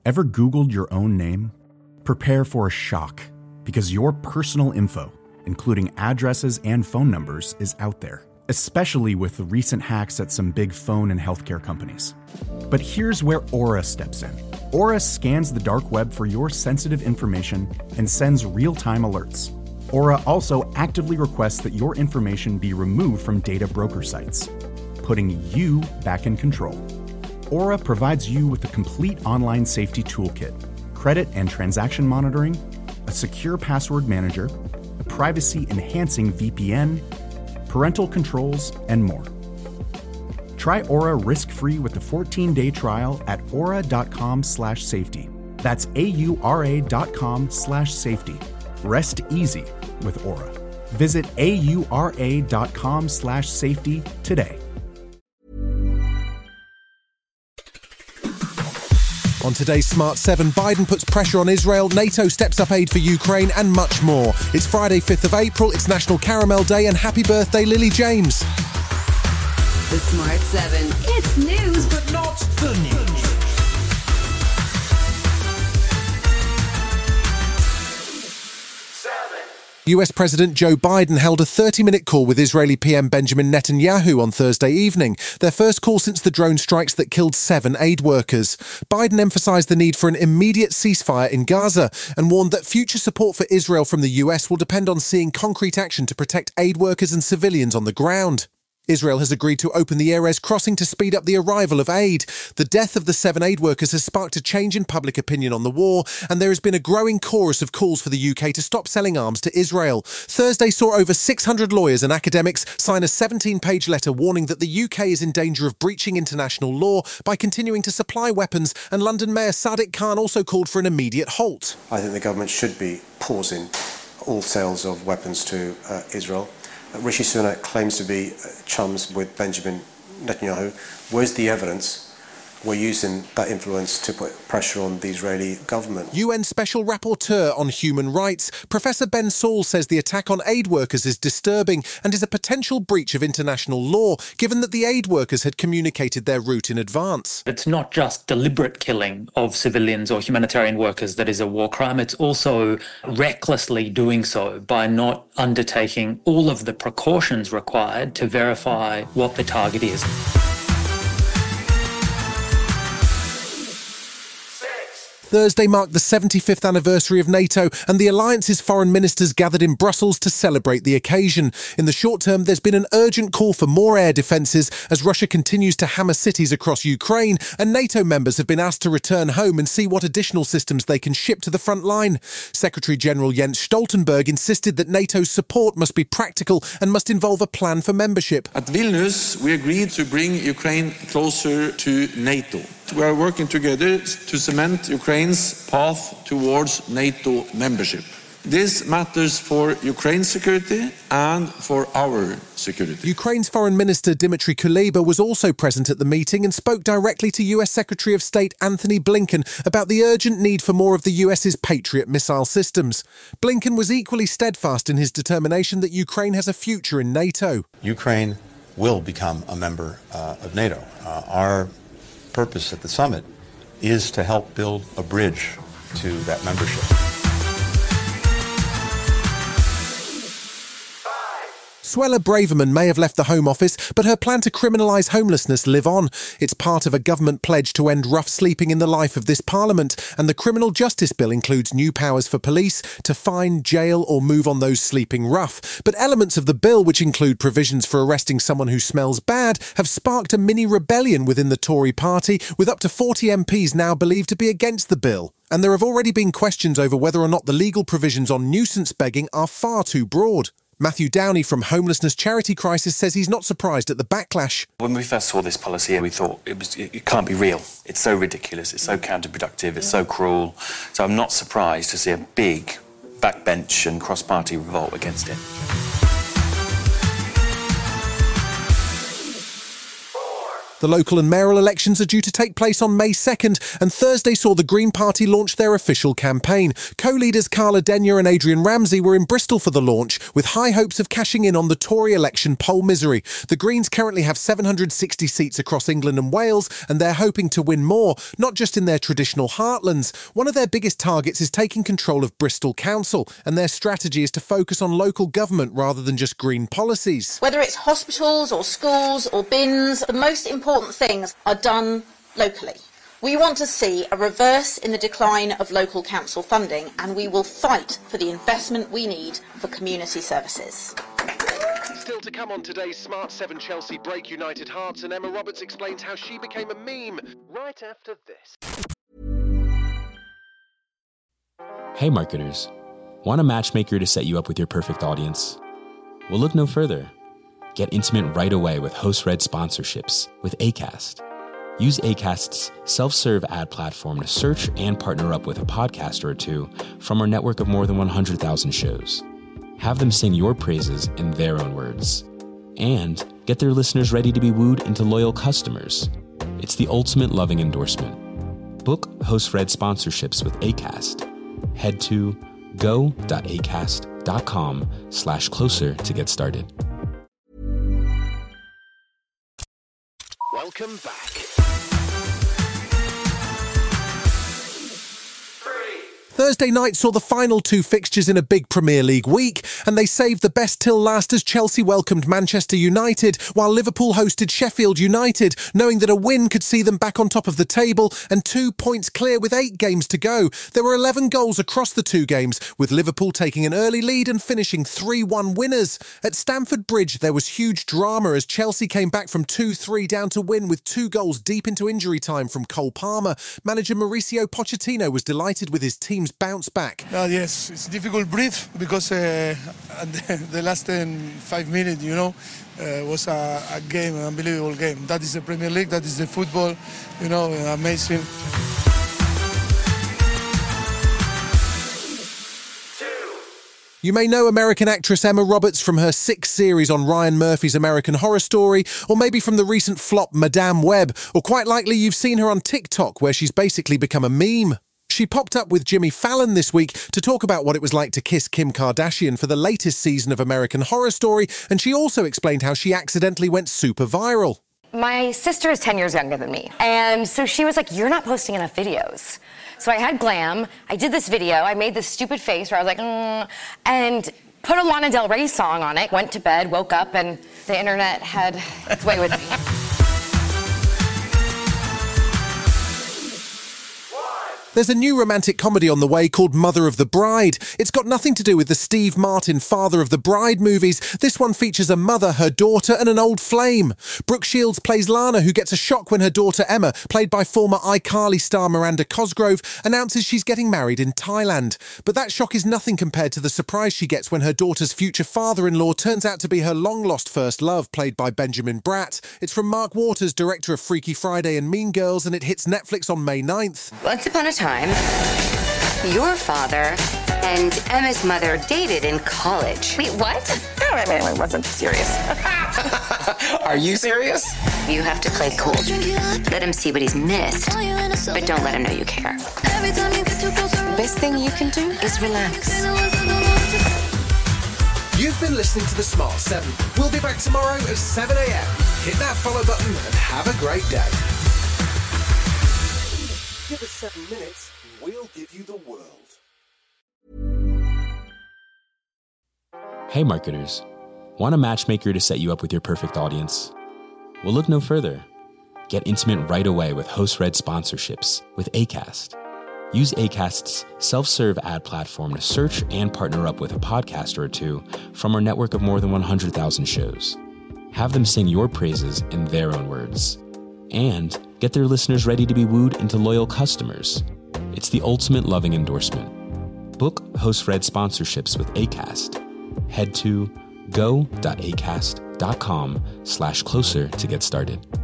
Ever Googled your own name? Prepare for a shock, because your personal info, including addresses and phone numbers, is out there, especially with the recent hacks at some big phone and healthcare companies. But here's where Aura steps in. Aura scans the dark web for your sensitive information and sends real-time alerts. Aura also actively requests that your information be removed from data broker sites, putting you back in control. Aura provides you with a complete online safety toolkit, credit and transaction monitoring, a secure password manager, a privacy-enhancing VPN, parental controls, and more. Try Aura risk-free with a 14-day trial at aura.com/safety. That's AURA.com/safety. Rest easy with Aura. Visit AURA.com/safety today. On today's Smart 7, Biden puts pressure on Israel, NATO steps up aid for Ukraine, and much more. It's Friday, 5th of April, it's National Caramel Day, and happy birthday, Lily James. The Smart 7. It's news, but not the news. US President Joe Biden held a 30-minute call with Israeli PM Benjamin Netanyahu on Thursday evening, their first call since the drone strikes that killed 7 aid workers. Biden emphasised the need for an immediate ceasefire in Gaza and warned that future support for Israel from the US will depend on seeing concrete action to protect aid workers and civilians on the ground. Israel has agreed to open the Erez crossing to speed up the arrival of aid. The death of the 7 aid workers has sparked a change in public opinion on the war, and there has been a growing chorus of calls for the UK to stop selling arms to Israel. Thursday saw over 600 lawyers and academics sign a 17-page letter warning that the UK is in danger of breaching international law by continuing to supply weapons, and London Mayor Sadiq Khan also called for an immediate halt. I think the government should be pausing all sales of weapons to Israel. Rishi Sunak claims to be chums with Benjamin Netanyahu. Where's the evidence? We're using that influence to put pressure on the Israeli government. UN Special Rapporteur on Human Rights, Professor Ben Saul, says the attack on aid workers is disturbing and is a potential breach of international law, given that the aid workers had communicated their route in advance. It's not just deliberate killing of civilians or humanitarian workers that is a war crime. It's also recklessly doing so by not undertaking all of the precautions required to verify what the target is. Thursday marked the 75th anniversary of NATO, and the alliance's foreign ministers gathered in Brussels to celebrate the occasion. In the short term, there's been an urgent call for more air defences as Russia continues to hammer cities across Ukraine, and NATO members have been asked to return home and see what additional systems they can ship to the front line. Secretary-General Jens Stoltenberg insisted that NATO's support must be practical and must involve a plan for membership. At Vilnius, we agreed to bring Ukraine closer to NATO. We are working together to cement Ukraine's path towards NATO membership. This matters for Ukraine's security and for our security. Ukraine's Foreign Minister Dmytro Kuleba was also present at the meeting and spoke directly to US Secretary of State Antony Blinken about the urgent need for more of the US's Patriot missile systems. Blinken was equally steadfast in his determination that Ukraine has a future in NATO. Ukraine will become a member of NATO. Our purpose at the summit is to help build a bridge to that membership. Suella Braverman may have left the Home Office, but her plan to criminalise homelessness live on. It's part of a government pledge to end rough sleeping in the life of this Parliament, and the Criminal Justice Bill includes new powers for police to fine, jail or move on those sleeping rough. But elements of the bill, which include provisions for arresting someone who smells bad, have sparked a mini rebellion within the Tory party, with up to 40 MPs now believed to be against the bill. And there have already been questions over whether or not the legal provisions on nuisance begging are far too broad. Matthew Downey from Homelessness Charity Crisis says he's not surprised at the backlash. When we first saw this policy, we thought it can't be real. It's so ridiculous, it's so counterproductive, it's so cruel. So I'm not surprised to see a big backbench and cross-party revolt against it. The local and mayoral elections are due to take place on May 2nd, and Thursday saw the Green Party launch their official campaign. Co-leaders Carla Denyer and Adrian Ramsey were in Bristol for the launch, with high hopes of cashing in on the Tory election poll misery. The Greens currently have 760 seats across England and Wales, and they're hoping to win more, not just in their traditional heartlands. One of their biggest targets is taking control of Bristol Council, and their strategy is to focus on local government rather than just green policies. Whether it's hospitals or schools or bins, the most important things are done locally. We want to see a reverse in the decline of local council funding, and we will fight for the investment we need for community services. Still to come on today's Smart 7 Chelsea Break United Hearts, and Emma Roberts explains how she became a meme right after this. Hey marketers, want a matchmaker to set you up with your perfect audience? Well, look no further. Get intimate right away with host-read sponsorships with Acast. Use Acast's self-serve ad platform to search and partner up with a podcaster or two from our network of more than 100,000 shows. Have them sing your praises in their own words. And get their listeners ready to be wooed into loyal customers. It's the ultimate loving endorsement. Book host-read sponsorships with Acast. Head to go.acast.com/closer to get started. Welcome back. Thursday night saw the final two fixtures in a big Premier League week, and they saved the best till last as Chelsea welcomed Manchester United, while Liverpool hosted Sheffield United, knowing that a win could see them back on top of the table and 2 points clear with 8 games to go. There were 11 goals across the two games, with Liverpool taking an early lead and finishing 3-1 winners. At Stamford Bridge, there was huge drama as Chelsea came back from 2-3 down to win with 2 goals deep into injury time from Cole Palmer. Manager Mauricio Pochettino was delighted with his team's bounce back. Yes, it's difficult to breathe because at the last 5 minutes, was a game, an unbelievable game. That is the Premier League, that is the football, amazing. You may know American actress Emma Roberts from her 6th series on Ryan Murphy's American Horror Story, or maybe from the recent flop Madame Web, or quite likely you've seen her on TikTok where she's basically become a meme. She popped up with Jimmy Fallon this week to talk about what it was like to kiss Kim Kardashian for the latest season of American Horror Story, and she also explained how she accidentally went super viral. My sister is 10 years younger than me, and so she was like, "You're not posting enough videos." So I had glam, I did this video, I made this stupid face where I was like, and put a Lana Del Rey song on it, went to bed, woke up, and the internet had its way with me. There's a new romantic comedy on the way called Mother of the Bride. It's got nothing to do with the Steve Martin Father of the Bride movies. This one features a mother, her daughter, and an old flame. Brooke Shields plays Lana, who gets a shock when her daughter Emma, played by former iCarly star Miranda Cosgrove, announces she's getting married in Thailand. But that shock is nothing compared to the surprise she gets when her daughter's future father-in-law turns out to be her long-lost first love, played by Benjamin Bratt. It's from Mark Waters, director of Freaky Friday and Mean Girls, and it hits Netflix on May 9th. Once upon a time, your father and Emma's mother dated in college. Wait, what? No, I mean, I wasn't serious. Are you serious? You have to play cool. Let him see what he's missed, but don't let him know you care. Best thing you can do is relax. You've been listening to The Smart 7. We'll be back tomorrow at 7 a.m. Hit that follow button and have a great day. Give us 7 minutes, we'll give you the world. Hey marketers, want a matchmaker to set you up with your perfect audience? Well, look no further. Get intimate right away with host-read sponsorships with Acast. Use Acast's self-serve ad platform to search and partner up with a podcaster or two from our network of more than 100,000 shows. Have them sing your praises in their own words. And get their listeners ready to be wooed into loyal customers. It's the ultimate loving endorsement. Book host-read sponsorships with Acast. Head to go.acast.com/closer to get started.